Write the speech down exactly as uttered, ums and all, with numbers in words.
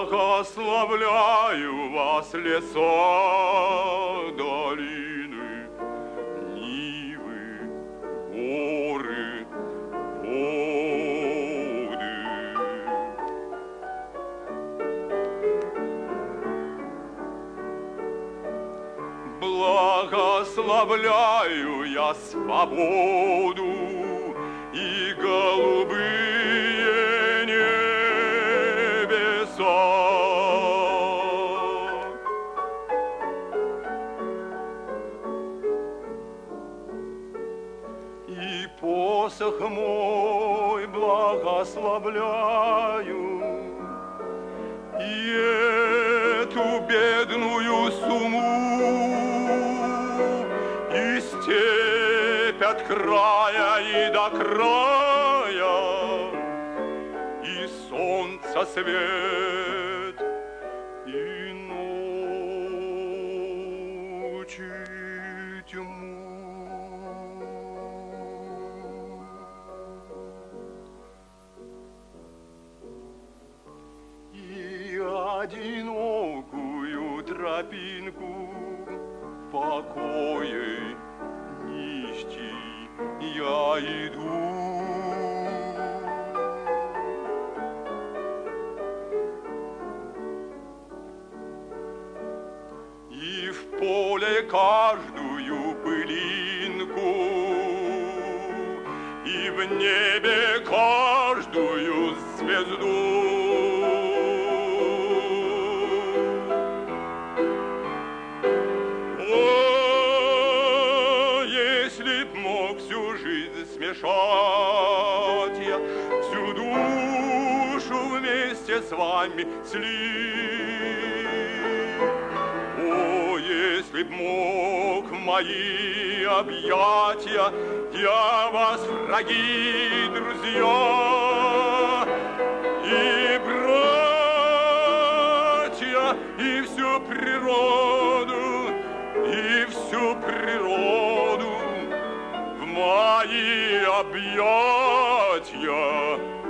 Благословляю вас, леса, долины, нивы, горы, воды. Благословляю я свободу и голубые небеса. И посох мой благословляю, и эту бедную сумму, и степь от края и до края, и солнце свет, и ночи тьму. И одинокую тропинку покоя нищий я иду. И в поле каждую пылинку, и в небе каждую звезду. Смешать я всю душу вместе с вами слить. О, если б мог в мои объятия я вас, враги, друзья, и братья, и всю природу, и всю природу мои объятия